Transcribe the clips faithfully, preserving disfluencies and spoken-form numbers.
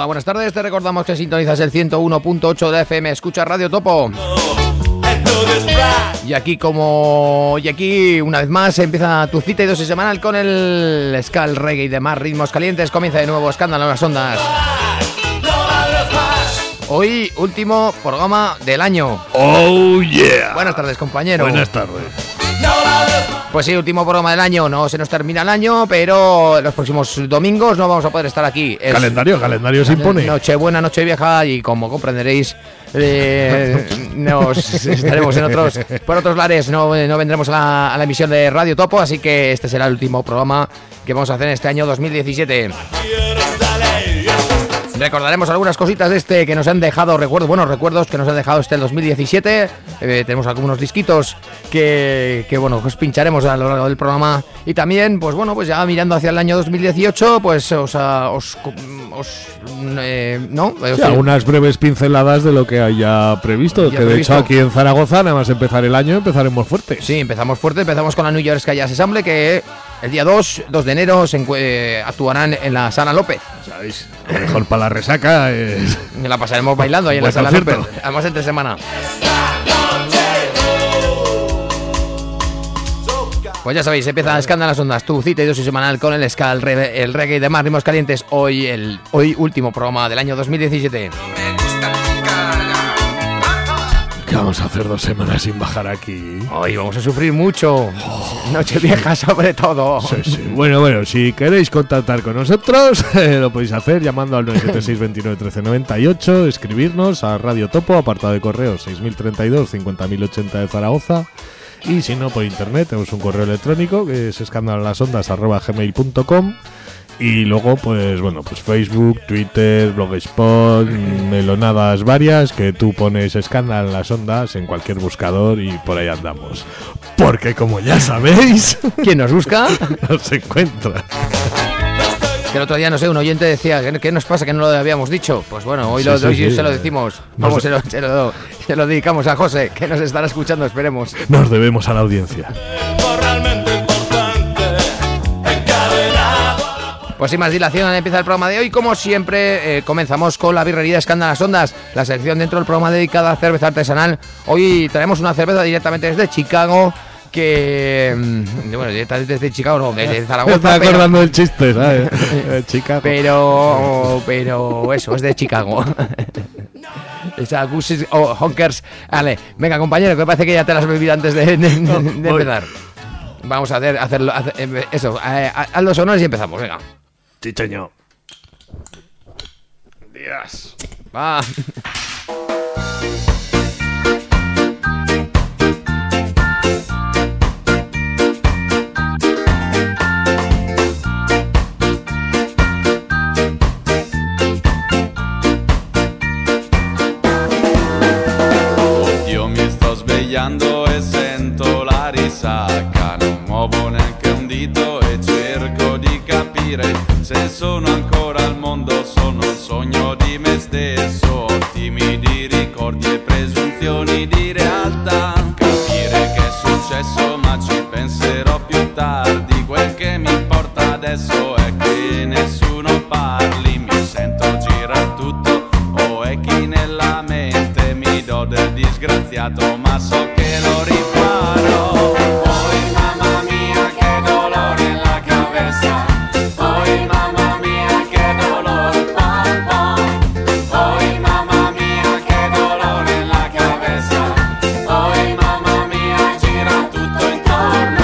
Hola, buenas tardes, te recordamos que sintonizas el ciento uno punto ocho de F M, escucha Radio Topo. Y aquí como... Y aquí, una vez más, empieza tu cita y dosis semanal con el ska, el reggae y demás ritmos calientes. Comienza de nuevo Escándalo en las Ondas. Hoy, último programa del año. Oh, yeah. Buenas tardes, compañero. Buenas tardes. Pues sí, último programa del año. No se nos termina el año, pero los próximos domingos no vamos a poder estar aquí. Es calendario, calendario se impone. Nochebuena, Nochevieja, y como comprenderéis, eh, nos estaremos en otros, por otros lares. No, no vendremos a la, a la emisión de Radio Topo, así que este será el último programa que vamos a hacer en este año dos mil diecisiete. Recordaremos algunas cositas de este que nos han dejado recuerdos, buenos recuerdos que nos han dejado este dos mil diecisiete. Eh, tenemos algunos disquitos que, que bueno, os pincharemos a lo largo del programa. Y también, pues bueno, pues ya mirando hacia el año dos mil dieciocho, pues os, os, os eh, ¿no? Sí, algunas breves pinceladas de lo que haya previsto. Ya que de previsto. hecho aquí en Zaragoza, nada más empezar el año, empezaremos fuertes. Sí, empezamos fuerte, empezamos con la New York Ska Jazz Ensemble, que el día dos de enero se encue- eh, actuarán en la Sala López. ¿Sabéis? Lo mejor para la resaca es... La pasaremos bailando ahí en la Buen Sala concierto. López, además entre semana. Pues ya sabéis, empieza Escándalo en las Ondas, tu cita y dosis semanal con el ska, el, re- el reggae y demás ritmos calientes. Hoy, el hoy último programa del año dos mil diecisiete. ¿Qué vamos a hacer dos semanas sin bajar aquí? Hoy vamos a sufrir mucho. Nochevieja sobre todo. Sí, sí. Bueno, bueno, si queréis contactar con nosotros, eh, lo podéis hacer llamando al nueve siete seis, veintinueve, trece, noventa y ocho, escribirnos a Radio Topo, apartado de correo seis mil treinta y dos, cincuenta mil ochenta de Zaragoza. Y si no, por internet, tenemos un correo electrónico que es escandalolasondas arroba gmail punto com. Y luego, pues bueno, pues Facebook, Twitter, Blogspot, melonadas varias, que tú pones Escándalo en las Ondas en cualquier buscador y por ahí andamos. Porque como ya sabéis, ¿Quién nos busca? nos encuentra. Que el otro día, no sé, un oyente decía, ¿qué, qué nos pasa que no lo habíamos dicho? Pues bueno, hoy, Sí, lo, sí, hoy sí. se lo decimos. Nos- Vamos, se lo, se, lo, se lo dedicamos a José, que nos estará escuchando, esperemos. Nos debemos a la audiencia. Pues sin más dilación, empieza el programa de hoy. Como siempre, eh, comenzamos con la birrería Escándalo en las Ondas, la sección dentro del programa dedicada a cerveza artesanal. Hoy traemos una cerveza directamente desde Chicago, que... mm, Bueno, directamente desde Chicago, no, desde Me Zaragoza. estaba pero- acordando del chiste, ¿sabes? Eh, Chicago. Pero, pero eso, es de Chicago. Esa Goose o Honkers. Vale, venga, compañero, que parece que ya te las has bebido antes de, de- de- de Voy. empezar. Vamos a hacer, hacerlo, hacer- eh, eso, eh, haz los honores y empezamos, venga. Chicheño. Dios. Va. Io mi sto svegliando e sento la risacca, non muovo neanche un dito e cerco di capire se sono ancora al mondo, sono un sogno di me stesso, timidi ricordi e presunzioni di realtà, capire che è successo ma ci penserò più tardi, quel che mi importa adesso è che nessuno parli, mi sento girare tutto o è chi nella mente mi do del disgraziato ma so che lo rifarò. Poi mamma mia che dolore en la cabeza, poi mamma mia che dolore, pom pom. Poi mamma mia che dolore en la cabeza, poi mamma mia gira tutto intorno.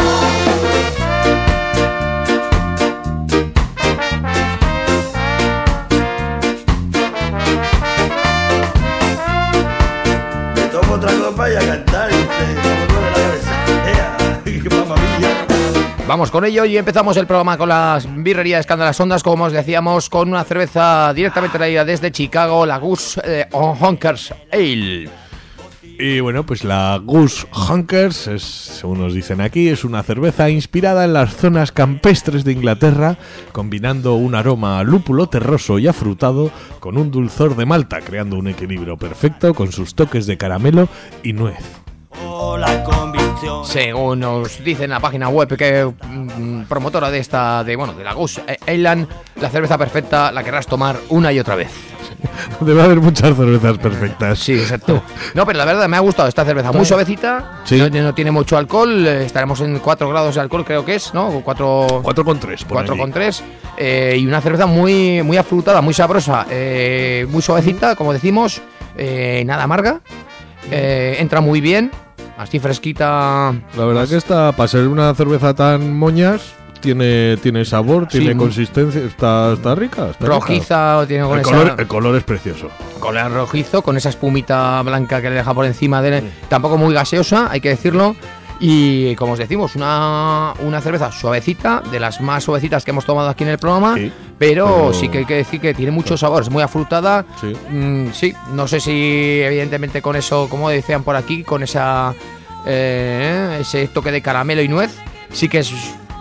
Me tomo otra copa y a cantar, ¿viste? No me duele la cabeza. ¡Ea! ¡Mamma mía! Vamos con ello y empezamos el programa con la birrería Escándalo en las Ondas, como os decíamos, con una cerveza directamente traída desde Chicago, la Goose eh, Honkers Ale. Y bueno, pues la Goose Honkers, es, según nos dicen aquí, es una cerveza inspirada en las zonas campestres de Inglaterra, combinando un aroma a lúpulo terroso y afrutado con un dulzor de malta, creando un equilibrio perfecto con sus toques de caramelo y nuez. Oh, la convicción. Según nos dice en la página web que mm, promotora de esta, de bueno, de la Goose Ale, la cerveza perfecta la querrás tomar una y otra vez. Debe haber muchas cervezas perfectas. Sí, exacto. No, pero la verdad me ha gustado esta cerveza, muy suavecita, Sí. no, no tiene mucho alcohol, eh, estaremos en cuatro grados de alcohol, creo que es, ¿no? cuatro cuatro con tres. cuatro con tres eh, y una cerveza muy, muy afrutada, muy sabrosa, eh, muy suavecita, como decimos, eh, nada amarga, eh, entra muy bien, así fresquita. La verdad que esta, para ser una cerveza tan moñas, tiene, tiene sabor, Sí, tiene muy- consistencia, está, está rica. Está Rojiza, tiene rica. con El esa, color, el color es precioso. color rojizo, con esa espumita blanca que le deja por encima de él, tampoco muy gaseosa, hay que decirlo. Y como os decimos, una, una cerveza suavecita, de las más suavecitas que hemos tomado aquí en el programa, Sí, pero, pero- sí que hay que decir que tiene mucho sabor, es muy afrutada. Sí. Mm, sí, no sé si evidentemente con eso, como decían por aquí, con esa eh, ese toque de caramelo y nuez, sí que es...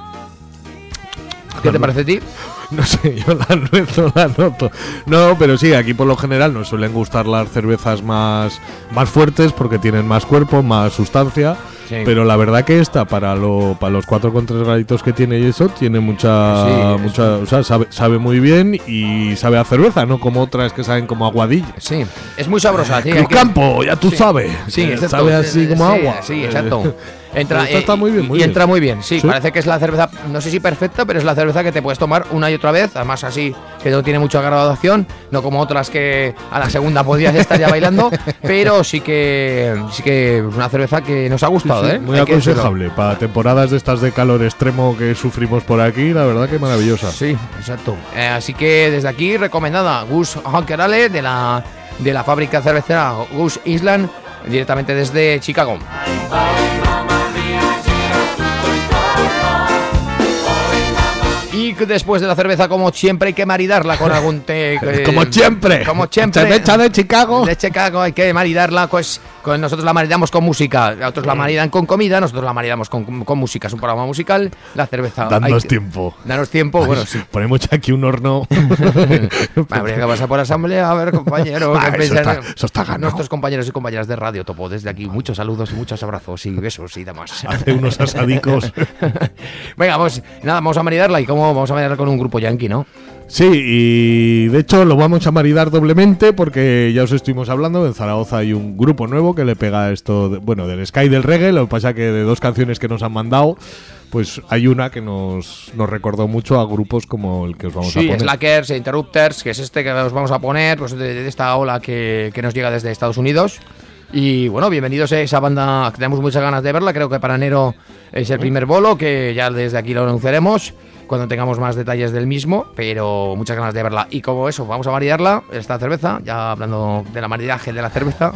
¿Qué te parece a ti? No sé, yo la nuez no la noto. No, pero sí, aquí por lo general nos suelen gustar las cervezas más, más fuertes porque tienen más cuerpo, más sustancia. Sí. Pero la verdad que esta, para lo para los cuatro con tres graditos que tiene y eso, tiene mucha... Sí, mucha o sea, sabe, sabe muy bien y sabe a cerveza, no como otras que saben como aguadilla. Sí, es muy sabrosa, sí. hay Cruz que- Campo, ya tú Sí. sabes. Sí, Eh, exacto. sabe así Sí, como sí, agua. Sí, exacto. Entra, Esta está eh, muy bien, y- muy y bien. entra muy bien, sí, Sí. Parece que es la cerveza, no sé si perfecta, pero es la cerveza que te puedes tomar una y otra vez. Además, así que no tiene mucha graduación, no como otras que a la segunda podrías estar ya bailando. Pero sí que sí que es una cerveza que nos ha gustado, Sí, ¿eh? muy Hay que decirlo. aconsejable. Para temporadas de estas de calor extremo que sufrimos por aquí, la verdad que maravillosa. Sí, exacto. Eh, así que desde aquí, recomendada Goose Honker Ale de la, de la fábrica cervecera Goose Island, directamente desde Chicago. Y que después de la cerveza, como siempre, hay que maridarla con algún té. eh, Como siempre. Como siempre. Cerveza de Chicago. De Chicago hay que maridarla, pues con, nosotros la maridamos con música, otros la maridan con comida, nosotros la maridamos con, con música, es un programa musical, la cerveza... hay Danos que- tiempo. Danos tiempo, bueno, sí. Ponemos aquí un horno. Habría que pasar por asamblea, a ver, compañeros. Ah, qué eso piensan está- eso está ganado. nuestros compañeros y compañeras de Radio Topo, desde aquí, muchos saludos y muchos abrazos y besos y demás. Hace unos asadicos. Venga, pues nada, vamos a maridarla y cómo vamos a maridarla con un grupo yankee, ¿no? Sí, y de hecho lo vamos a maridar doblemente porque ya os estuvimos hablando, en Zaragoza hay un grupo nuevo que le pega esto, de- bueno, del Sky del reggae. Lo que pasa que de dos canciones que nos han mandado, pues hay una que nos, nos recordó mucho a grupos como el que os vamos a Sí, poner. Slackers, Interrupters, que es este que os vamos a poner, pues de, de esta ola que, que nos llega desde Estados Unidos. Y bueno, bienvenidos a esa banda, que tenemos muchas ganas de verla, creo que para enero es el primer bolo, que ya desde aquí lo anunciaremos cuando tengamos más detalles del mismo, pero muchas ganas de verla. Y como eso, vamos a maridarla, esta cerveza, ya hablando de la maridaje de la cerveza.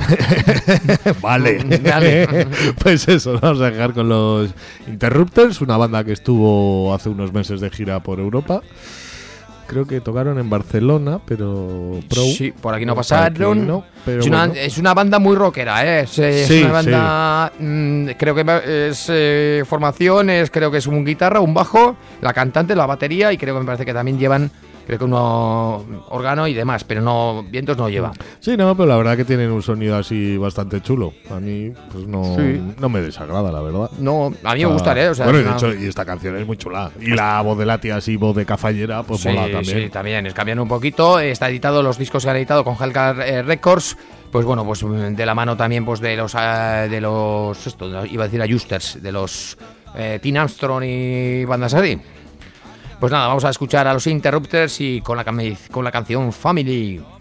Vale. Vale. Pues eso, vamos a dejar con los Interrupters, una banda que estuvo hace unos meses de gira por Europa. Creo que tocaron en Barcelona, pero pro. Sí, por aquí no Por pasaron. aquí no, pero es, una, bueno. es una banda muy rockera, ¿eh? Es, es Sí, una banda. mm, creo que es eh, formación, es, creo que es un guitarra, un bajo, la cantante, la batería, y creo que me parece que también llevan, creo que uno órgano y demás, pero no vientos no lleva. Sí, no, pero la verdad que tienen un sonido así bastante chulo. A mí, pues no, Sí. no me desagrada, la verdad. No, a mí me Ah, gustaría, o sea, bueno, es y de una- hecho, y esta canción es muy chula. Y la voz de la tía así, voz de cafallera, pues sí, mola también. sí, también, es cambian un poquito. Está editado, los discos que han editado con Hellcat eh, Records, pues bueno, pues mm, de la mano también pues de los eh, de los esto, iba a decir Ajusters, de los eh, Teen Armstrong y bandas así. Pues nada, vamos a escuchar a los Interrupters y con la cami- con la canción Family. I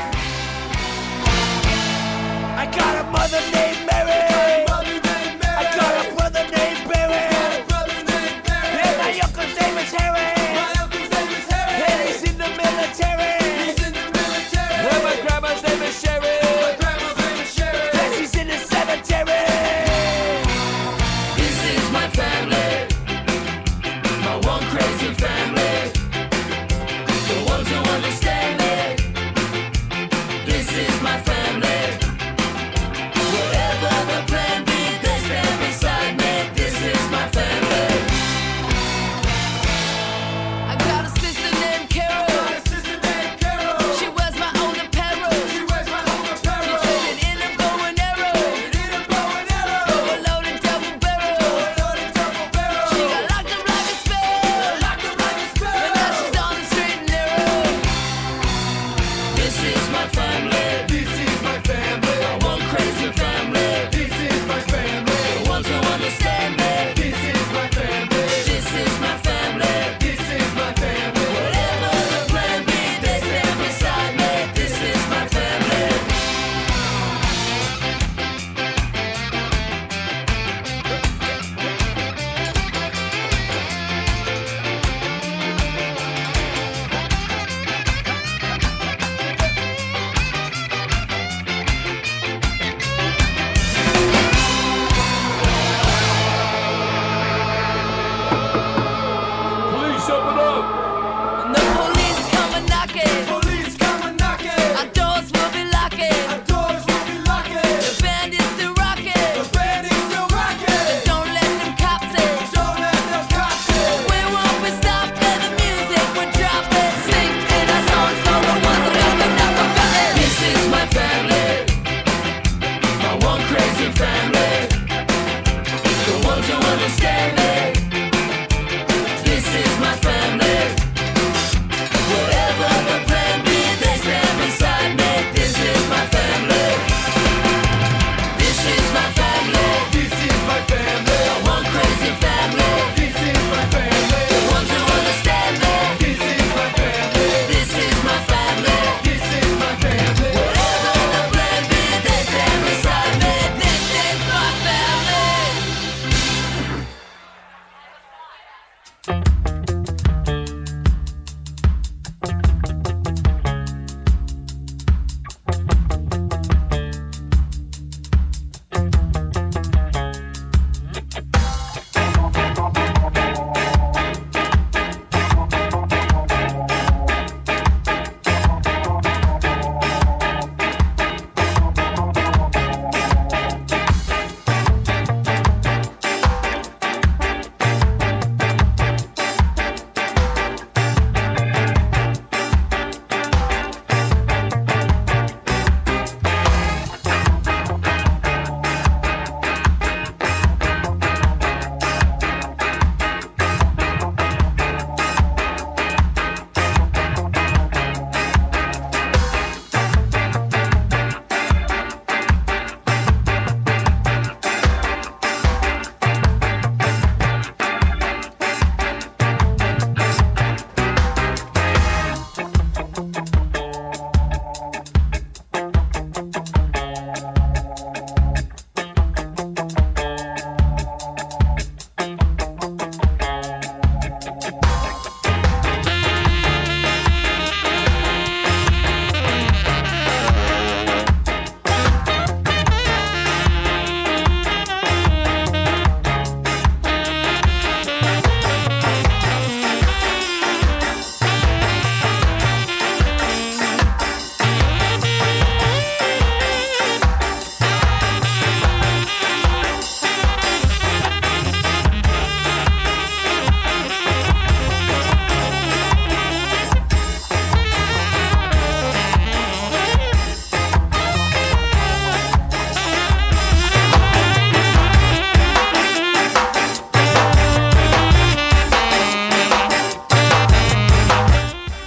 got a mother named Mary. I got a brother named Barry. And my uncle's name is Harry. And he's in the military. And my grandma's name is Sherry. And she's in the cemetery. This is my family, my one crazy family. The ones who understand me,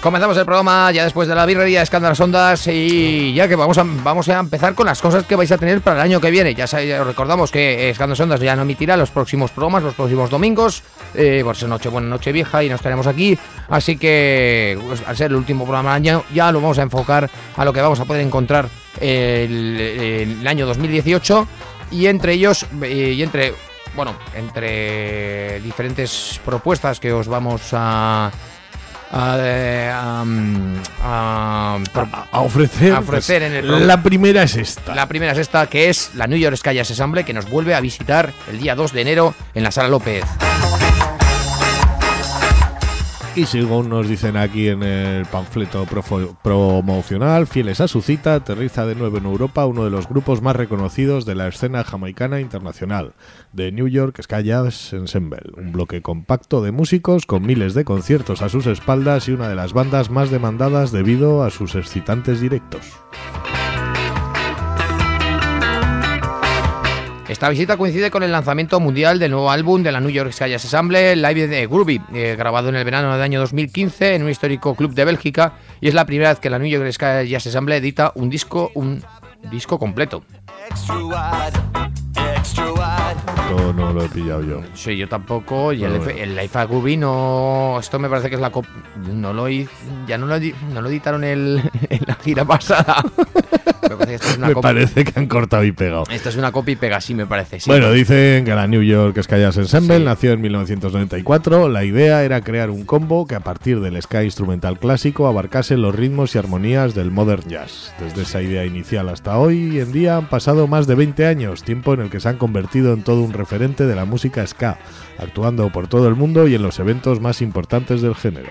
Comenzamos el programa ya después de la birrería de Escándalas Ondas y ya que vamos a, vamos a empezar con las cosas que vais a tener para el año que viene. Ya sabéis, recordamos que Escándalas Ondas ya no emitirá los próximos programas, los próximos domingos, eh, por ser noche buena, noche vieja y nos estaremos aquí. Así que pues, al ser el último programa del año ya lo vamos a enfocar a lo que vamos a poder encontrar el, el año dos mil dieciocho y entre ellos y entre bueno entre diferentes propuestas que os vamos a A, a, a, a, a ofrecer, a ofrecer pues, en el programa. La primera es esta. La primera es esta, que es la New York Ska Jazz Ensemble, que nos vuelve a visitar el día dos de enero en la Sala López. Y según nos dicen aquí en el panfleto profo- promocional, fieles a su cita, aterriza de nuevo en Europa uno de los grupos más reconocidos de la escena jamaicana internacional, The New York Ska Jazz Ensemble, un bloque compacto de músicos con miles de conciertos a sus espaldas y una de las bandas más demandadas debido a sus excitantes directos. Esta visita coincide con el lanzamiento mundial del nuevo álbum de la New York Ska Jazz Ensemble, Live de Groovy, eh, grabado en el verano del año dos mil quince en un histórico club de Bélgica, y es la primera vez que la New York Ska Jazz Ensemble edita un disco, un disco completo. Esto no lo he pillado yo. Sí, yo tampoco. Y Bueno, el, bueno. el Life at Groovy no. Esto me parece que es la cop. No lo hi- ya no lo, edi- no lo editaron el, en la gira pasada. Me parece que esto es una Me copia. parece que han cortado y pegado. Esto es una copia y pega, sí, me parece. Sí. Bueno, dicen que la New York Ska Jazz Ensemble Sí. nació en mil novecientos noventa y cuatro. La idea era crear un combo que a partir del ska instrumental clásico abarcase los ritmos y armonías del modern jazz. Desde esa idea inicial hasta hoy en día han pasado más de veinte años, tiempo en el que se han convertido en todo un referente de la música ska, actuando por todo el mundo y en los eventos más importantes del género.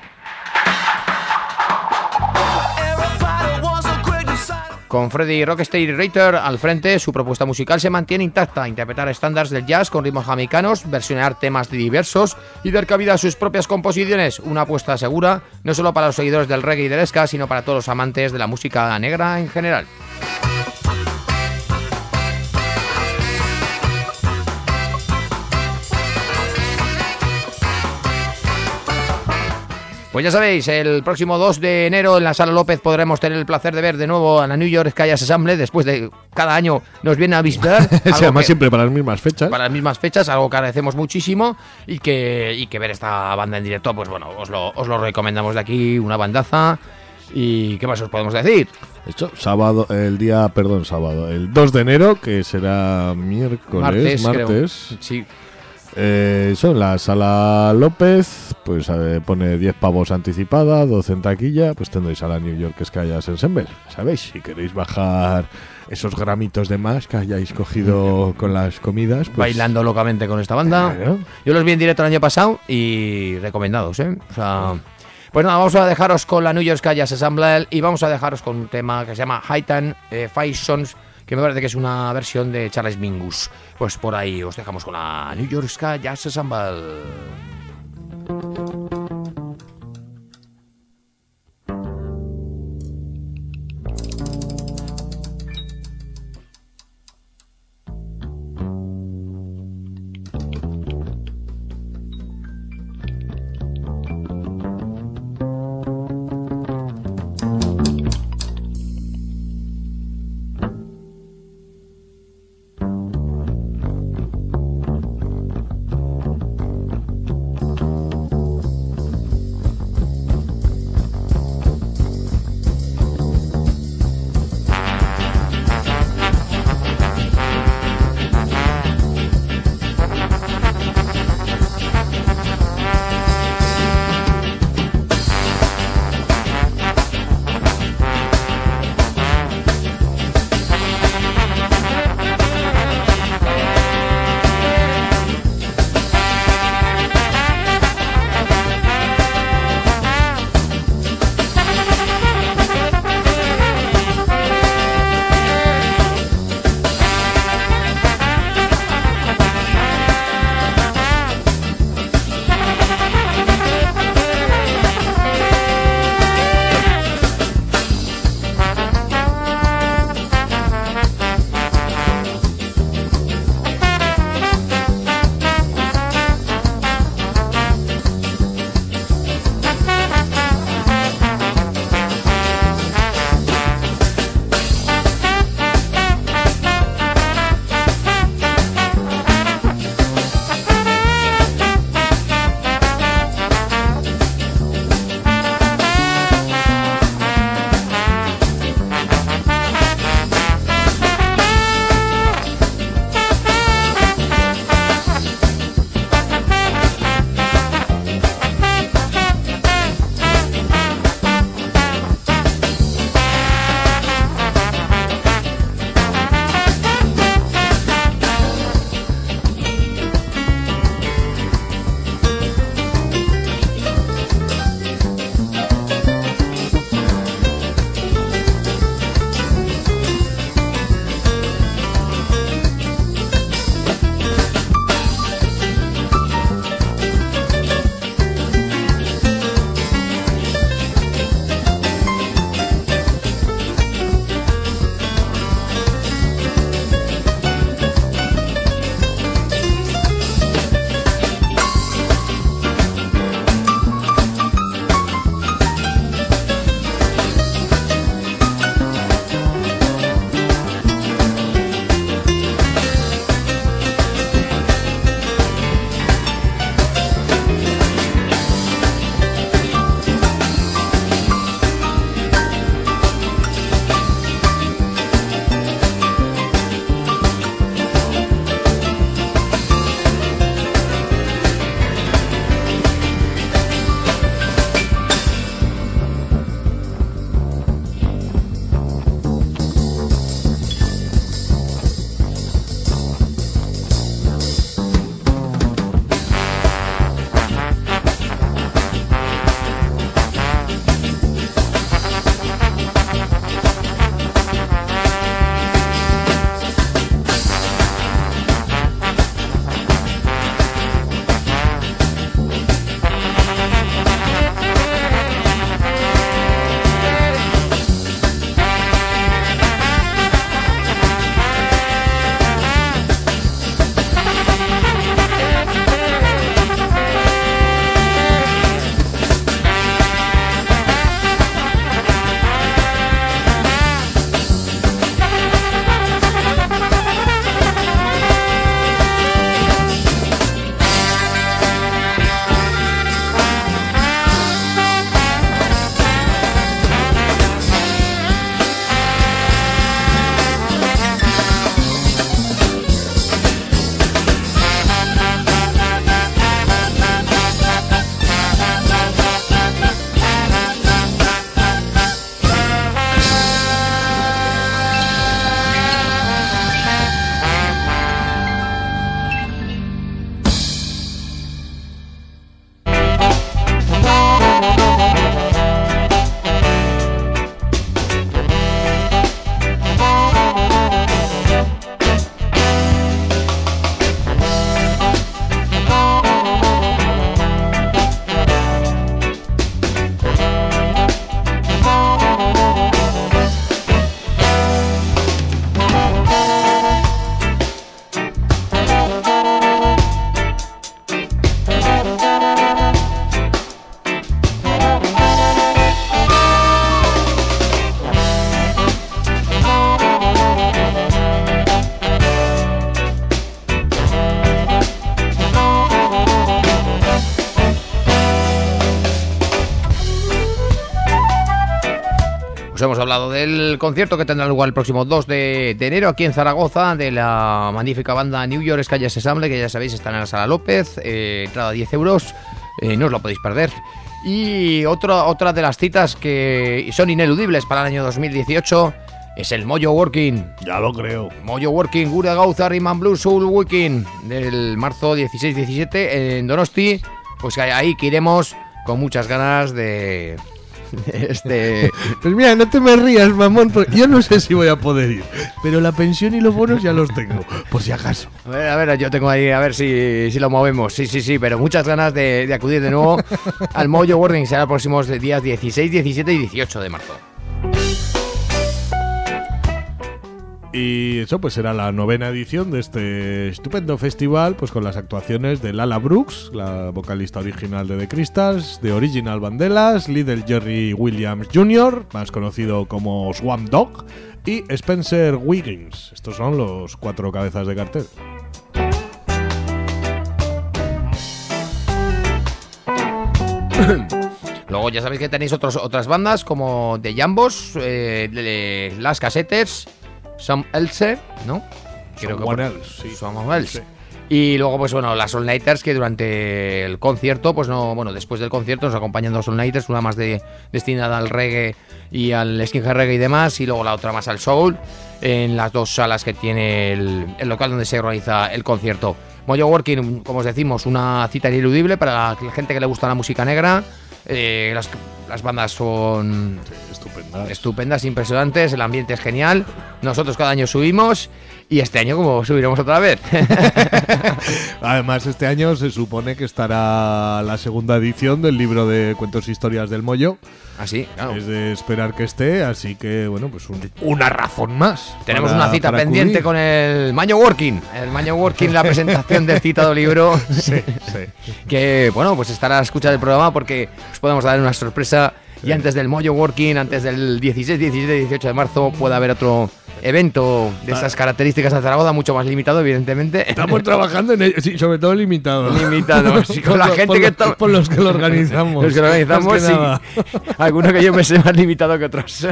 Con Freddy Rocksteady Reiter al frente, su propuesta musical se mantiene intacta: interpretar estándares del jazz con ritmos jamaicanos, versionar temas diversos y dar cabida a sus propias composiciones. Una apuesta segura, no solo para los seguidores del reggae y del ska, sino para todos los amantes de la música negra en general. Pues ya sabéis, el próximo dos de enero en la Sala López podremos tener el placer de ver de nuevo a la New York Ska Jazz Ensemble. Después de cada año nos viene a visitar. Sí, algo además que- siempre para las mismas fechas. para las mismas fechas, algo que agradecemos muchísimo y que, y que ver esta banda en directo, pues bueno, os lo, os lo recomendamos de aquí, una bandaza. ¿Y qué más os podemos decir? Esto, sábado, el día, perdón, sábado, el dos de enero, que será miércoles, Martes, creo. martes. Sí, Eh, eso, en la Sala López, pues eh, pone diez pavos anticipada, doce en taquilla, pues tendréis a la New York Ska Jazz Ensemble. ¿Sabéis? Si queréis bajar esos gramitos de más que hayáis cogido con las comidas, pues... bailando locamente con esta banda. Claro. Yo los vi en directo el año pasado y recomendados, ¿eh? O sea, pues nada, vamos a dejaros con la New York Ska Jazz Ensemble y vamos a dejaros con un tema que se llama Hightown eh, Five Sons, que me parece que es una versión de Charles Mingus. Pues por ahí os dejamos con la New York Ska Jazz Ensemble. Thank hemos hablado del concierto que tendrá lugar el próximo dos de enero aquí en Zaragoza, de la magnífica banda New York Calles Ensemble, que ya sabéis están en la Sala López, eh, entrada diez euros, eh, no os lo podéis perder. Y otra, otra de las citas que son ineludibles para el año dos mil dieciocho es el Mojo Working. Ya lo creo. Mojo Working, Gura Gauza, Rhythm Blues Soul Weekend, del marzo dieciséis diecisiete en Donosti. Pues ahí que iremos con muchas ganas de... de este... Pues mira, no te me rías, mamón, porque yo no sé si voy a poder ir, pero la pensión y los bonos ya los tengo, por si acaso. A ver, a ver, yo tengo ahí, a ver si, si lo movemos. Sí, sí, sí, pero muchas ganas de, de acudir de nuevo al Mojo Working. Será los próximos días dieciséis, diecisiete y dieciocho de marzo. Y eso pues será la novena edición de este estupendo festival, pues con las actuaciones de Lala Brooks, la vocalista original de The Crystals, de Original Vandellas, Little Jerry Williams junior, más conocido como Swamp Dogg, y Spencer Wiggins. Estos son los cuatro cabezas de cartel. Luego ya sabéis que tenéis otros, otras bandas como The Jambos, eh, de- de Las Casetes, Some Else, ¿no? Creo que Someone por- Else, sí. Someone Else. Sí. Y luego, pues bueno, las All Nighters, que durante el concierto, pues no, bueno, después del concierto nos acompañan dos All Nighters, una más de, destinada al reggae y al skinhead reggae y demás, y luego la otra más al soul, en las dos salas que tiene el, el local donde se realiza el concierto. Mojo Working, como os decimos, una cita ineludible para la gente que le gusta la música negra. Eh, las, las bandas son Estupenda. estupendas, impresionantes, el ambiente es genial. Nosotros cada año subimos y este año como subiremos otra vez. Además, este año se supone que estará la segunda edición del libro de cuentos e historias del Mojo. Así, claro. Es de esperar que esté, así que bueno, pues un- una razón más. Tenemos para- una cita para pendiente acudir. con el Mojo Working. El Mojo Working, la presentación del citado libro. Sí, sí. Que bueno, pues estará a escuchar el programa porque os podemos dar una sorpresa. Y antes del Mojo Working, antes del dieciséis, diecisiete, dieciocho de marzo, puede haber otro evento de estas características en Zaragoza, mucho más limitado, evidentemente. Estamos trabajando en ello, sí, sobre todo limitado. Limitado, sí, con la Por- gente por que lo- está- por los que lo organizamos. Los que lo organizamos, Más que sí. nada. Alguno que yo me sé más limitado que otros.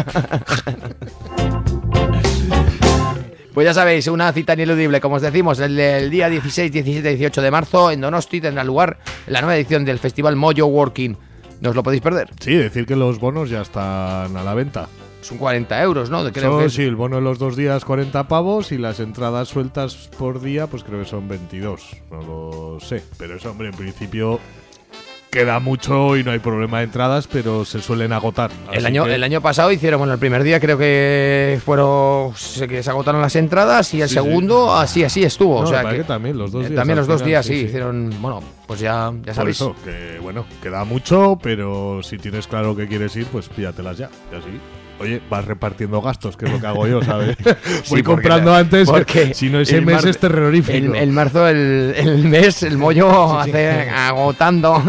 Pues ya sabéis, una cita ineludible, como os decimos, el, el día dieciséis, diecisiete, dieciocho de marzo en Donosti tendrá lugar la nueva edición del Festival Mojo Working. No os lo podéis perder. Sí, decir que los bonos ya están a la venta. Son cuarenta euros, ¿no? Creo Son, que sí, el bono de los dos días cuarenta pavos y las entradas sueltas por día, pues creo que son veintidós. No lo sé. Pero eso, hombre, en principio queda mucho y no hay problema de entradas, pero se suelen agotar. el Así año, que- el año pasado hicieron, bueno, el primer día creo que fueron, se, que se agotaron las entradas y el Sí, segundo sí. así, así estuvo. No, o sea me parece que, que también los dos eh, días. también al los dos final, días, sí, hicieron, bueno, pues ya, ya Por sabéis. eso, que bueno, queda mucho, pero si tienes claro que quieres ir, pues píllatelas ya. Y así, oye, vas repartiendo gastos, que es lo que hago yo, ¿sabes? Voy porque- comprando antes, porque si no ese el mes mar- es terrorífico. El, el marzo, el, el mes, el mollo hace agotando.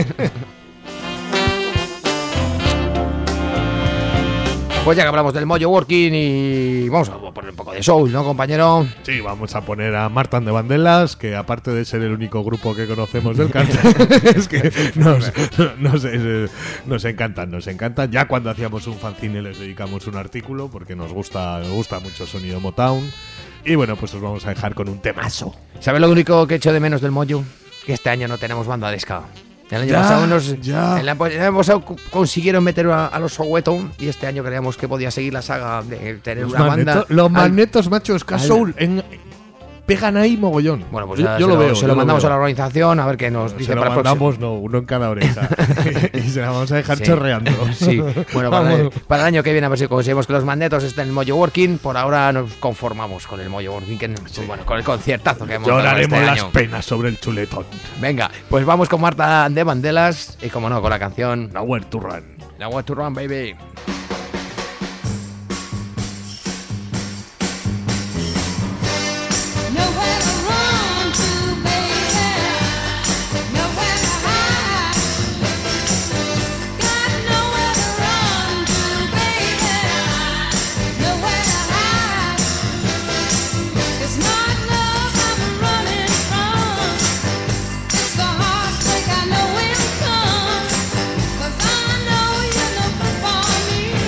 Pues ya que hablamos del Mojo Working y vamos a poner un poco de soul, ¿no, compañero? Sí, vamos a poner a Martan de Vandellas, que aparte de ser el único grupo que conocemos del cartel, es que nos, nos, eh, nos encantan, nos encantan. Ya cuando hacíamos un fanzine les dedicamos un artículo, porque nos gusta, nos gusta mucho el sonido Motown. Y bueno, pues os vamos a dejar con un temazo. ¿Sabes lo único que echo de menos del Mojo? Que este año no tenemos banda de ska. El año Ya, pasado nos, ya. el año pasado co- consiguieron meter a, a los Soweto y este año creíamos que podía seguir la saga de tener Los, una banda. magneto- los al- magnetos, macho, Ska al- Soul, en- pegan ahí mogollón. Bueno, pues yo, ya yo se lo, veo. se yo lo mandamos veo. a la organización a ver qué nos Se dice lo para el próximo. mandamos, no, uno en cada oreja. y se la vamos a dejar Sí. chorreando. Sí, bueno, para, Vamos. para el año que viene a ver si conseguimos que los magnetos estén en el Mojo Working. Por ahora nos conformamos con el Mojo Working, que, bueno, con el conciertazo que hemos dado Lloraremos este las año. penas sobre el chuletón. Venga, pues vamos con Marta de Vandellas y como no, con la canción Nowhere to run. La What to Run, baby. Nowhere to run to, baby. Nowhere to hide. Got nowhere to run to, baby. Nowhere to hide. It's not love I'm running from. It's the heartbreak I know will come. 'Cause I know you're looking for me.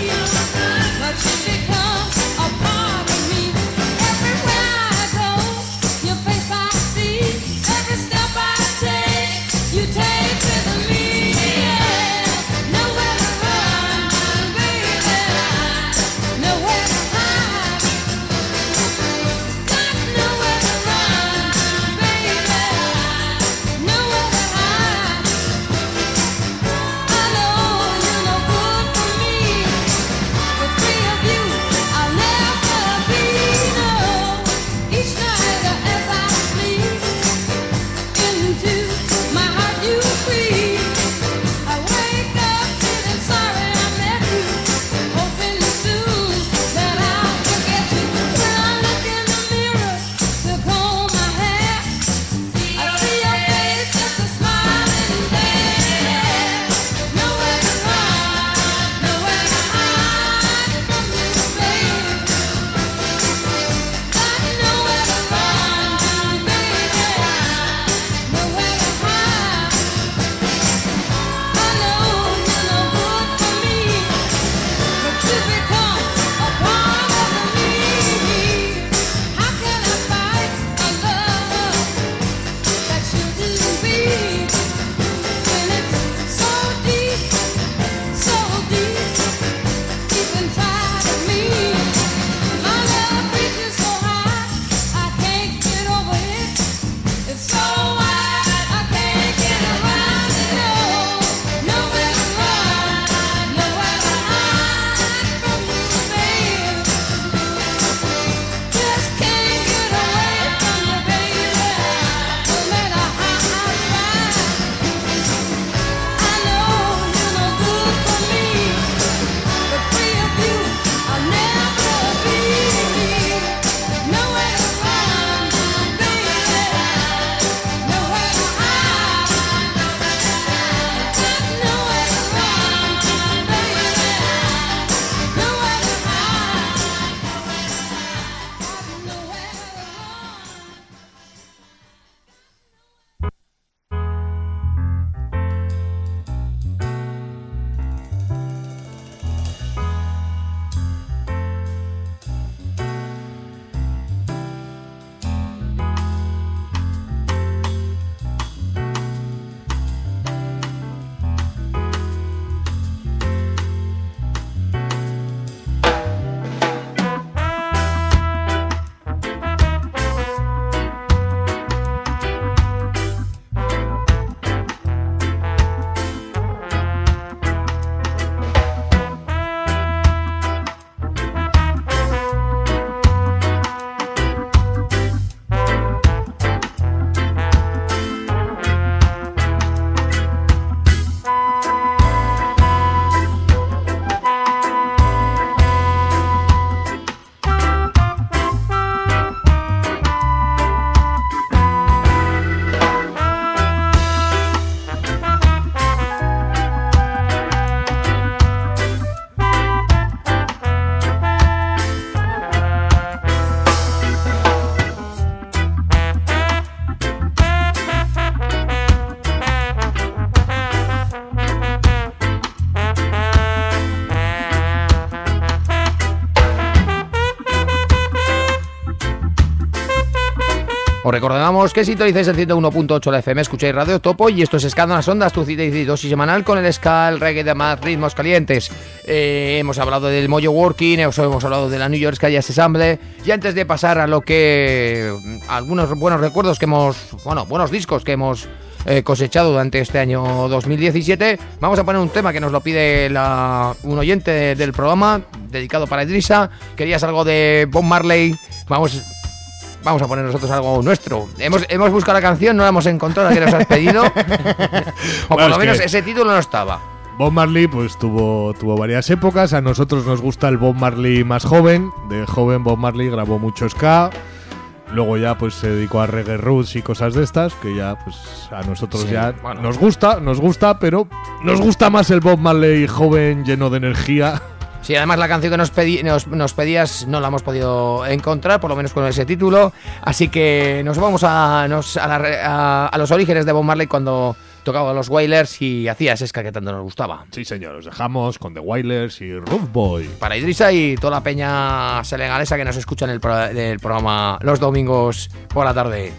Os recordamos que sintonizáis el ciento uno punto ocho de la F M, escucháis Radio Topo y esto es Ska en las Ondas, tu cita y dosis semanal con el ska, el reggae y demás ritmos calientes. Eh, hemos hablado del Mojo Working, hemos, hemos hablado de la New York Ska Jazz Ensemble y antes de pasar a lo que... algunos buenos recuerdos que hemos... bueno, buenos discos que hemos... Eh, cosechado durante este año dos mil diecisiete. Vamos a poner un tema que nos lo pide la, un oyente de, del programa, dedicado para Idrisa. Querías algo de Bob Marley. Vamos, vamos a poner nosotros algo nuestro. Hemos, hemos buscado la canción, no la hemos encontrado, la que nos has pedido. O Bueno, por lo es menos que- ese título no estaba. Bob Marley pues tuvo, tuvo varias épocas. A nosotros nos gusta el Bob Marley más joven. De joven Bob Marley grabó mucho ska. Luego ya pues se dedicó a reggae roots y cosas de estas, que ya pues a nosotros Sí, ya bueno. nos gusta, nos gusta, pero nos gusta más el Bob Marley joven, lleno de energía. Sí, además la canción que nos, pedí, nos, nos pedías no la hemos podido encontrar, por lo menos con ese título. Así que nos vamos a, nos, a, la re- a, a los orígenes de Bob Marley cuando tocaba los Wailers y hacía ese ska que tanto nos gustaba. Sí, señor, os dejamos con The Wailers y Rough Boy. Para Idrisa y toda la peña senegalesa que nos escucha en el, pro- el programa los domingos por la tarde.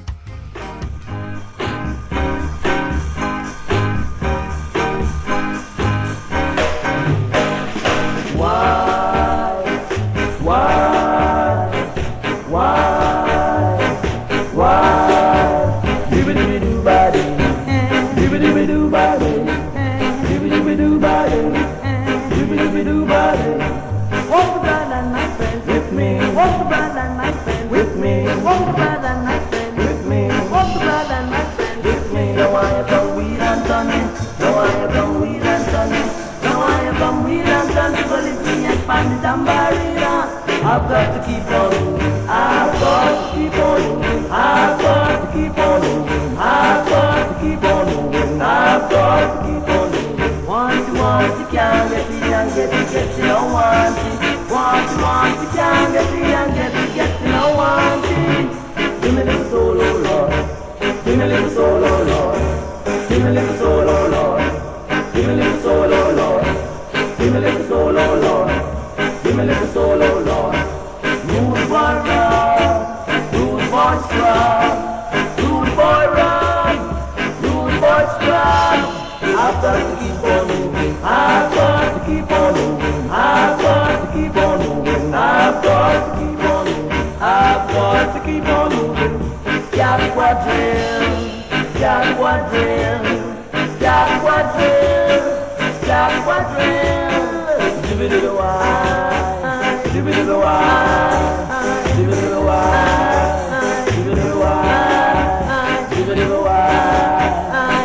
Walk the blind and my friends with me. Walk the blind and my friends with me. Walk the blind and my friends with me. Walk the blind and my friends with me. Now I have some weed and tonic. Now I have some weed and tonic. Now I have some weed and tonic. But it's me and Pandy Tambarina. I've got to keep on moving. I've got to keep on moving. I've got to keep on moving. I've got to keep on moving. I've got to keep on moving. Want to want to can't get it and get it, get it, don't want it. Want to want to can't get it and get it, get it, don't want it. Give me a little soul, oh Lord. Give me a little soul, oh Lord. Give me a little soul, oh Lord. Give me a little soul, oh Lord. Give me a little soul, oh Lord. Give me a little soul, oh Lord. Rude boy run, rude boy strong, rude boy run, rude boy strong. I've got to keep on moving. I've got to keep on moving. I've got to keep on moving. I've got to keep on moving. I've got to keep on moving. Jack Quadrille, Jack Quadrille, Jack Quadrille, Jack Quadrille. Give it to the wine, give it to the wine, give it to the wine, give it to the wine, give it to the wine.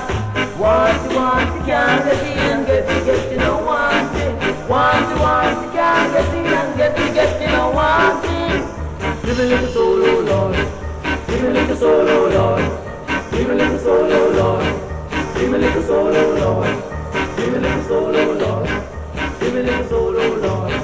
Want to want to can't get it and get it, get it, don't want it. Want to want to can't get it and get it, get it, don't want it. Give me a little soul, oh Lord. Give me a little soul, oh Lord. Give me a little soul, oh Lord. Give me a little soul, oh Lord. Give me a little soul, oh Lord. Give me a little soul, oh Lord.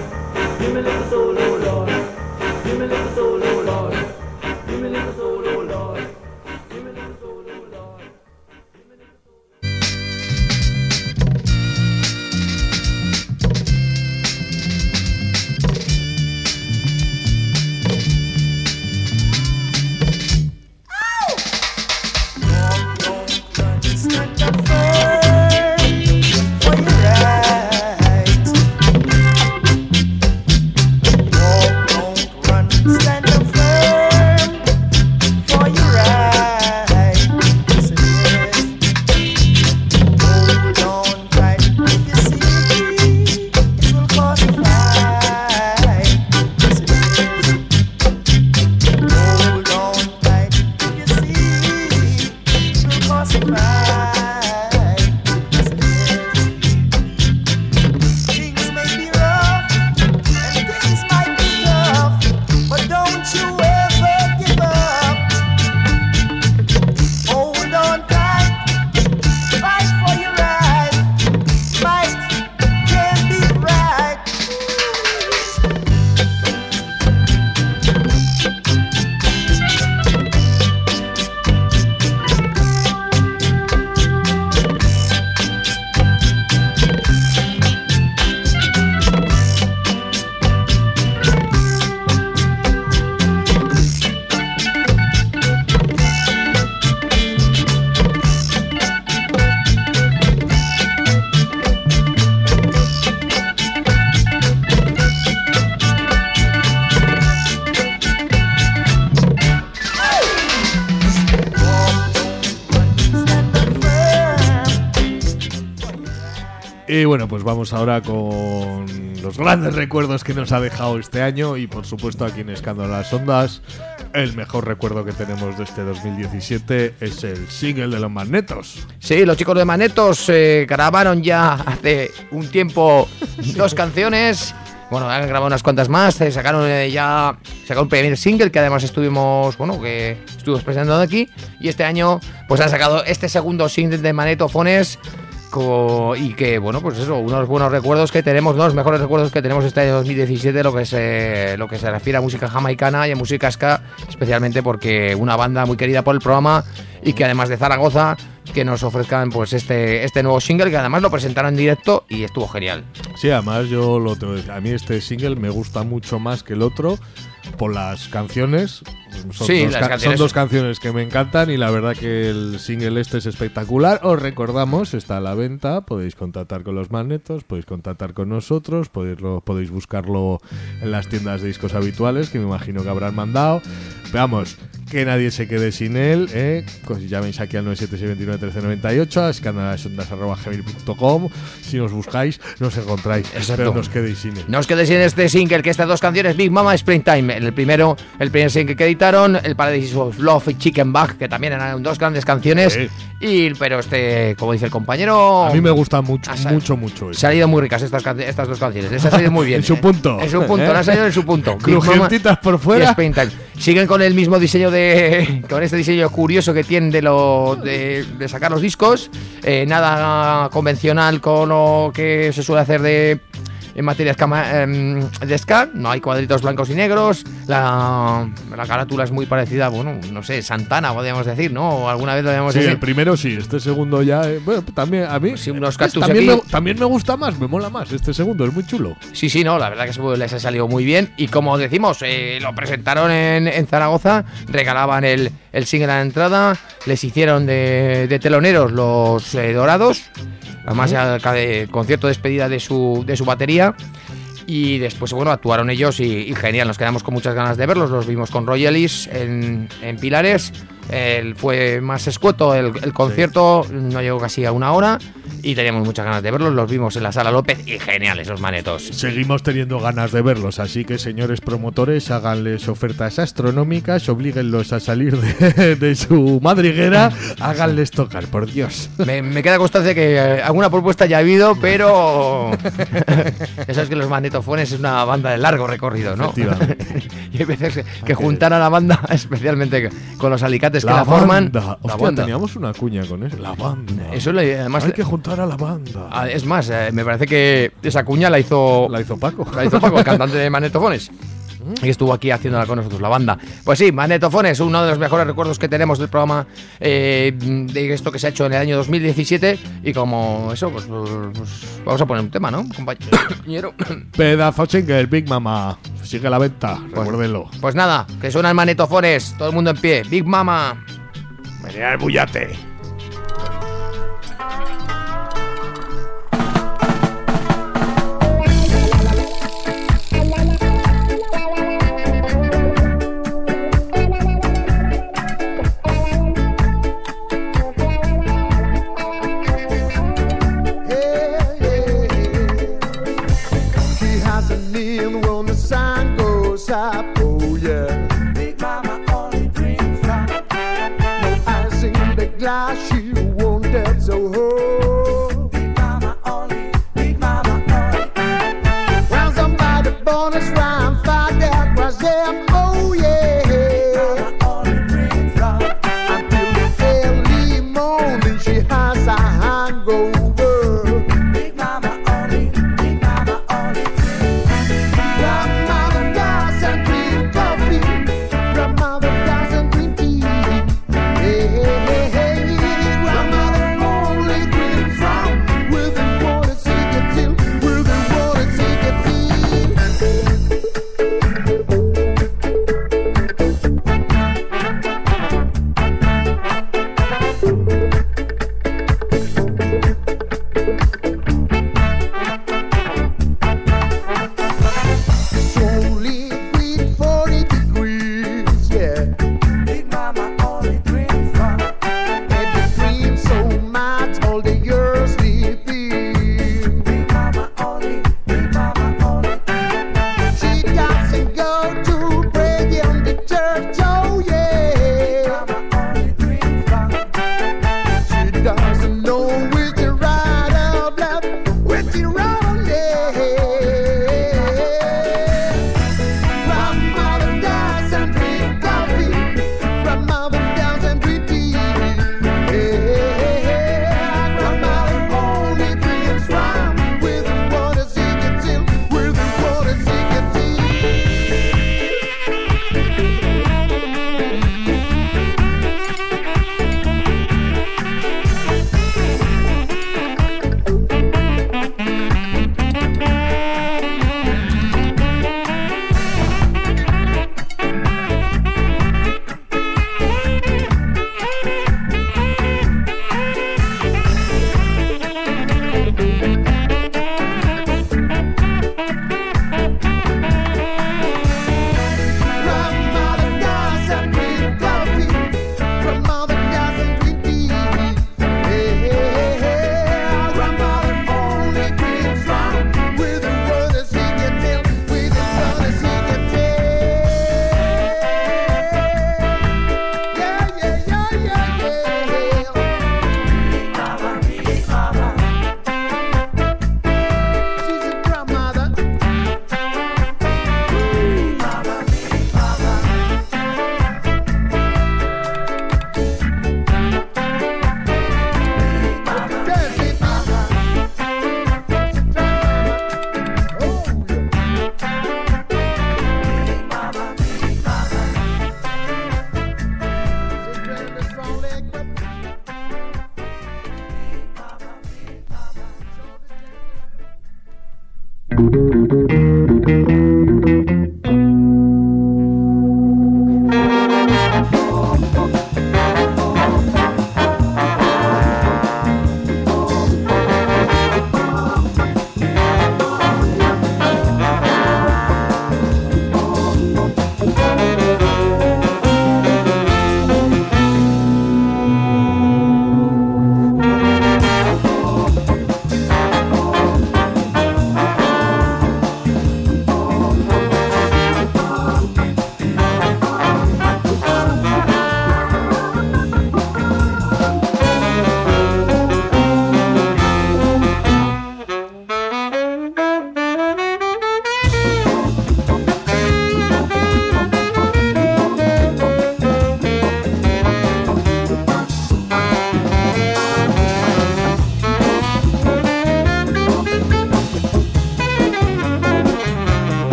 Y bueno, pues vamos ahora con los grandes recuerdos que nos ha dejado este año y por supuesto aquí en Escándalo a las Ondas, el mejor recuerdo que tenemos de este dos mil diecisiete es el single de los Magnetos. Sí, los chicos de Magnetos eh, grabaron ya hace un tiempo dos canciones. Bueno, han grabado unas cuantas más, eh, sacaron eh, ya sacaron un primer single que además estuvimos, bueno, que estuvimos presentando aquí, y este año pues han sacado este segundo single de Magnetofones. Co- y que, bueno, pues eso, unos buenos recuerdos que tenemos, ¿no? Los mejores recuerdos que tenemos este año dos mil diecisiete, lo que se, lo que se refiere a música jamaicana y a música ska, especialmente porque una banda muy querida por el programa y que además de Zaragoza, que nos ofrezcan pues este, este nuevo single, que además lo presentaron en directo y estuvo genial. Sí, además yo lo tengo que decir, a mí este single me gusta mucho más que el otro por las canciones. Son, Sí, dos, las ca- canciones- son dos canciones que me encantan y la verdad que el single este es espectacular. Os recordamos, está a la venta, podéis contactar con los Magnetos, podéis contactar con nosotros, podéis, lo- podéis buscarlo en las tiendas de discos habituales, que me imagino que habrán mandado. Pero vamos, que nadie se quede sin él, ¿eh? Pues llaméis aquí al nueve siete seis dos nueve uno tres nueve ocho, a escandalasondas arroba gmail punto com. Si nos buscáis, nos encontráis. Exacto. Pero no os quedéis sin él. No os quedéis en este single, que estas dos canciones, Big Mama, Springtime, el primero, el primer single que editaron, el Paradise of Love y Chicken Bag, que también eran dos grandes canciones, Sí. y pero este, como dice el compañero, A mí me gusta mucho, Ha sal- mucho, mucho. se han ido muy ricas estas, can- estas dos canciones, les ha salido muy bien. En su eh. punto. En su punto, ¿Eh? le ha salido en su punto. Big Mama Crujentitas por y fuera. Springtime. Siguen con el mismo diseño de, con este diseño curioso que tienen de lo de, de sacar los discos, eh, nada convencional con lo que se suele hacer de en materias cama- em, de ska. No hay cuadritos blancos y negros. La, la carátula es muy parecida, bueno, no sé, Santana podríamos decir, ¿no? O alguna vez lo habíamos Sí, decir. el primero sí, este segundo ya. eh, bueno, también a mí. Sí, unos es- cactus también, aquí. me, también me gusta más, me mola más. Este segundo es muy chulo. Sí, sí, no, la verdad que se- les ha salido muy bien. Y como decimos, eh, lo presentaron en, en Zaragoza, regalaban el, el single a la entrada, les hicieron de, de teloneros los eh, Dorados, además al ca- de concierto de despedida de su, de su batería. Y después, bueno, actuaron ellos y, y genial, nos quedamos con muchas ganas de verlos. Los vimos con Roy Ellis en, en Pilares. El, fue más escueto el, el concierto, no llegó casi a una hora y teníamos muchas ganas de verlos. Los vimos en la Sala López y genial esos Magnetos. Seguimos teniendo ganas de verlos, así que señores promotores, háganles ofertas astronómicas, oblíguenlos a salir de, de su madriguera, háganles tocar, por Dios. Me, me queda constancia que eh, alguna propuesta ya ha habido, pero ya sabes que los Magnetofones es una banda de largo recorrido, ¿no? Efectivamente. Y hay veces que, que juntar a la banda, especialmente con los alicates que la, forman. banda. La Hostia, banda. teníamos una cuña con eso. La banda. Eso le- además. Hay que juntar a la banda. ah, Es más, eh, me parece que esa cuña la hizo. La hizo Paco. La hizo Paco, el cantante de Magnetofones. Y estuvo aquí haciéndola con nosotros, la banda. Pues sí, Magnetofones, uno de los mejores recuerdos que tenemos del programa, eh, de esto que se ha hecho en el año dos mil diecisiete. Y como eso, pues, pues vamos a poner un tema, ¿no, compañero? Pedazo single, Big Mama. Sigue a la venta, recuérdenlo. Pues nada, que suenan Magnetofones, todo el mundo en pie. Big Mama. Venía el bullate. He has a name when the sun goes up. Oh yeah. Big Mama only dreams from No ice in the glass, she won't get so hot. Big Mama only, Big Mama only. When somebody born us round five, that was them. Oh yeah. Mama only dreams from Until the early morning, she has a hangover. Big Mama only, Big Mama only. Grandmother doesn't drink coffee. Grandmother doesn't drink tea. Hey, hey, hey, hey. Grandmother only drinks rum with the water cigarette, with the water cigarette.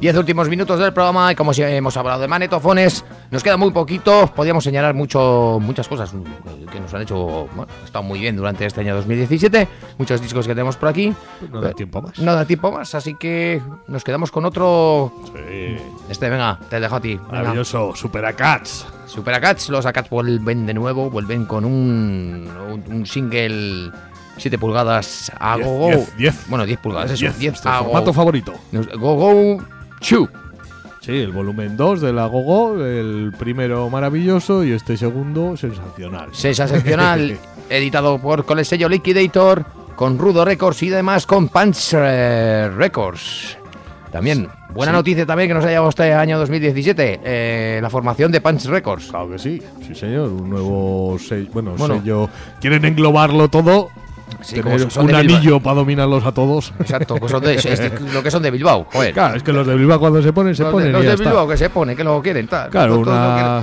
diez últimos minutos del programa y como si hemos hablado de magnetofones, nos queda muy poquito. Podríamos señalar mucho, muchas cosas que nos han hecho, bueno, ha estado muy bien durante este año dos mil diecisiete. Muchos discos que tenemos por aquí. Pues no da tiempo más. No da tiempo más, así que nos quedamos con otro. Sí. Este, venga, te dejo a ti. Venga. Maravilloso, Super Acats. Super Acats, los Acats vuelven de nuevo, vuelven con un, un, un single siete pulgadas a Diez, go go. diez, diez. Bueno, diez pulgadas, eso, diez, diez este a formato go favorito. Go Go Chu. Sí, el volumen dos de la Gogo, el primero maravilloso y este segundo sensacional. Sensacional, editado por con el sello Liquidator, con Rudo Records y demás con Punch eh, Records. También, buena Sí. noticia también que nos ha llegado este año dos mil diecisiete, eh, la formación de Punch Records. Claro que sí, sí señor, un nuevo sello, bueno, Bueno. sello, quieren englobarlo todo, Sí, como tener son un de Bilbao. anillo para dominarlos a todos. Exacto, pues son de, es de- lo que son de Bilbao, joder. Claro, es que los de Bilbao cuando se ponen, se los ponen de, los y ya de está. Bilbao que se pone, que lo quieren, tal. Claro, Todo- todo lo una,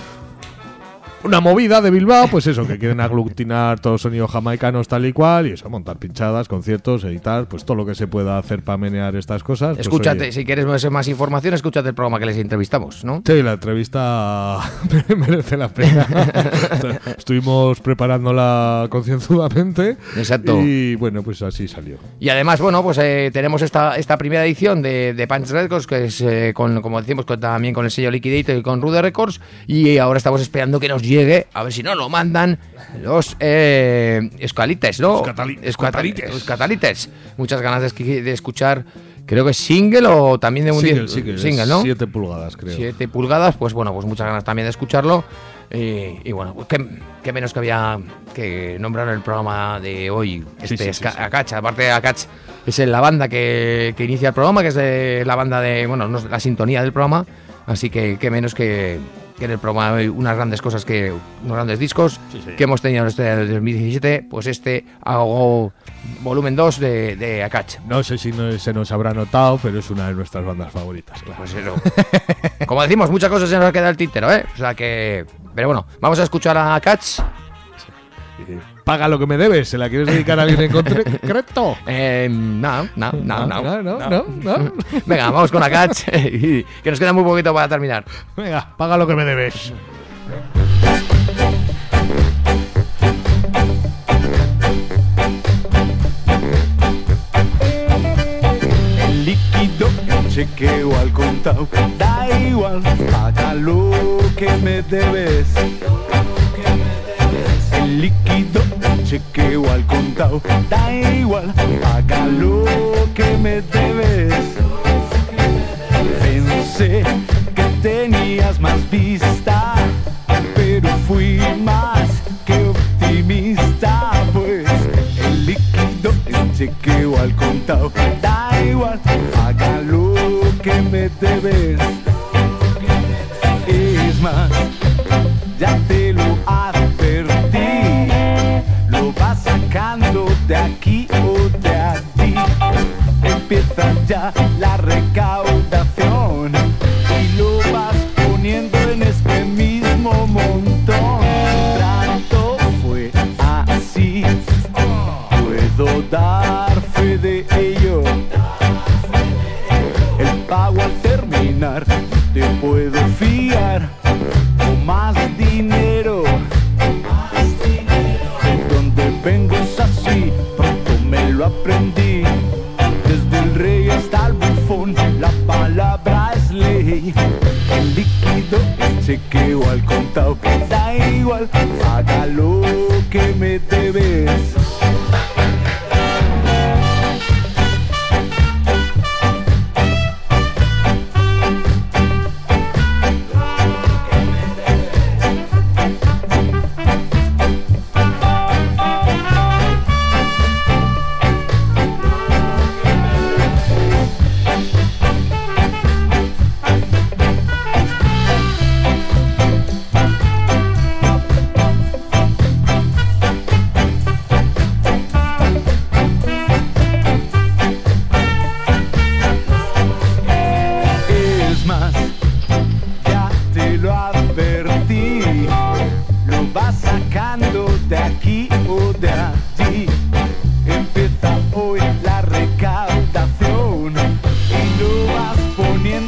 una movida de Bilbao, pues eso, que quieren aglutinar todos los sonidos jamaicanos tal y cual, y eso, montar pinchadas, conciertos, editar, pues todo lo que se pueda hacer para menear estas cosas. pues, Escúchate, oye, si quieres más, más información, escúchate el programa que les entrevistamos, ¿no? sí, la entrevista merece la pena. Estuvimos preparándola concienzudamente. Exacto. Y bueno, pues así salió. Y además, bueno, pues eh, tenemos esta, esta primera edición de, de Punch Records, que es, eh, con, como decimos, con- también con el sello Liquidator y con Rude Records. Y ahora estamos esperando que nos llegue, a ver si no lo mandan, los eh, escalites, ¿no? Escatali- Escatalites. escatalites. Escatalites. Muchas ganas de, esqui- de escuchar, creo que es single o también de un Single, diez- single, single, es ¿no? siete pulgadas, creo. siete pulgadas, pues bueno, pues muchas ganas también de escucharlo. Y, y bueno, pues qué, qué menos que había que nombrar el programa de hoy. Este Sí, sí, es sí, Ca- sí. Akach, aparte de Akach, es la banda que, que inicia el programa, que es de la banda de, bueno, no es la sintonía del programa. Así que qué menos que, que en el programa hay unas grandes cosas, que unos grandes discos Sí, sí. que hemos tenido en este dos mil diecisiete, pues este hago volumen dos de, de Akach. No sé si no, se nos habrá notado, pero es una de nuestras bandas favoritas, claro. Pues eso. Como decimos, muchas cosas se nos queda el tintero, ¿eh? O sea que... Pero bueno, vamos a escuchar a Akach. Eh, Paga lo que me debes, ¿se la quieres dedicar a alguien en concreto? Eh, no, no, no, no, no, no, no, no. Venga, vamos con Akach, y que nos queda muy poquito para terminar. Venga, paga lo que me debes. El líquido, el chequeo al contado, da igual, paga lo que me debes. El líquido, el chequeo al contado, da igual, paga lo que me debes. Pensé que tenías más vista, pero fui más que optimista, pues el líquido, el chequeo al contado, da igual, paga lo que me debes. Es más, ya te lo advertí, lo vas sacando de aquí o de allí. Empieza ya la recaudación y lo vas poniendo en este mismo montón. Trato fue así, puedo dar fe de ello. El pago al terminar te puedo fiar o más dinero. De donde vengo es así, pronto me lo aprendí. Desde el rey hasta el bufón, la palabra es ley. El líquido, el chequeo al contado, da igual, paga lo que me debes. Es más, ya te lo advertí, lo vas sacando de aquí o de allí. Empieza hoy la recaudación y lo vas poniendo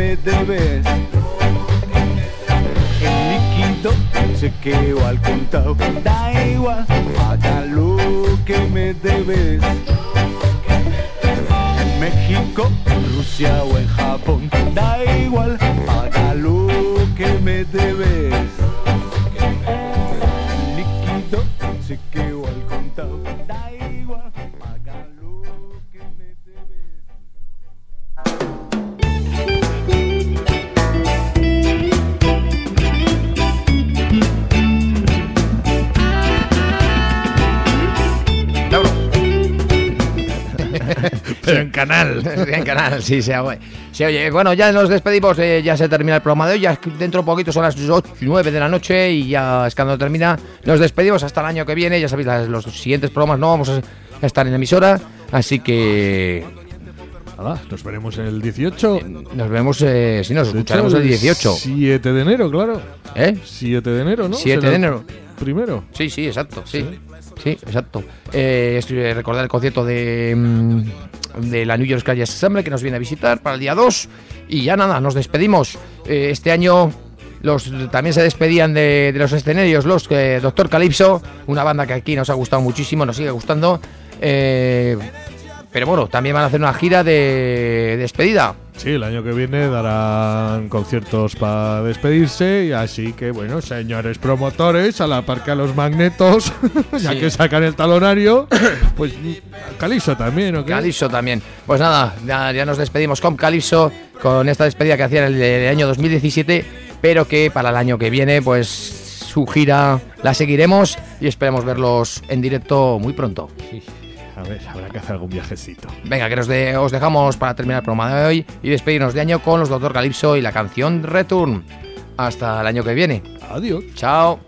me debes. El líquido chequeo al contado, da igual, paga lo que me debes. En México, Rusia o en Japón, da igual, paga lo que me debes. El líquido chequeo al contado, da igual, paga lo que me debes. Lauro. Pero en canal. En canal, sí, se oye. Se oye. Bueno, ya nos despedimos, eh, ya se termina el programa de hoy, ya dentro de poquito son las ocho y nueve de la noche y ya es cuando termina. Nos despedimos hasta el año que viene, ya sabéis, las- los siguientes programas no vamos a estar en emisora, así que Nada, nos veremos el dieciocho. nos vemos, eh, si nos De hecho, escucharemos el dieciocho. siete de enero, claro. ¿Eh? siete de enero, ¿no? siete Será de el enero. Primero. Sí, sí, exacto, sí. Sí, exacto. Eh, es, eh, recordar el concierto de, mm, de la New York Jazz Assembly que nos viene a visitar para el día dos. Y ya nada, nos despedimos. Eh, este año los también se despedían de, de los escenarios los eh, Doctor Calypso, una banda que aquí nos ha gustado muchísimo, nos sigue gustando. Eh, pero bueno, también van a hacer una gira de, de despedida. Sí, el año que viene darán conciertos para despedirse y así que, bueno, señores promotores, a la par que a los magnetos, ya Sí. que sacan el talonario, pues Calypso también, ¿o qué? Calypso también. Pues nada, ya, ya nos despedimos con Calypso, con esta despedida que hacían el, el año dos mil diecisiete, pero que para el año que viene, pues su gira la seguiremos y esperemos verlos en directo muy pronto. A ver, habrá que hacer algún viajecito. Venga, que nos de- os dejamos para terminar el programa de hoy y despedirnos de año con los Doctor Calypso y la canción Return. Hasta el año que viene. Adiós. Chao.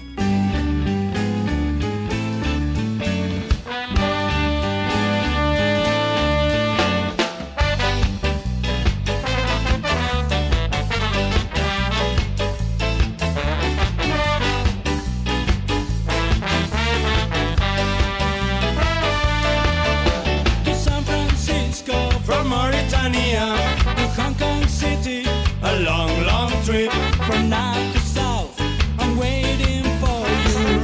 To San Francisco from Mauritania to Hong Kong City, a long, long trip from north to south. I'm waiting for you.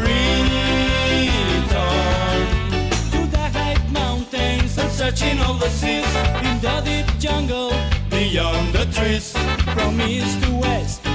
Return to the high mountains and searching all the seas in the deep jungle beyond the trees from east to west.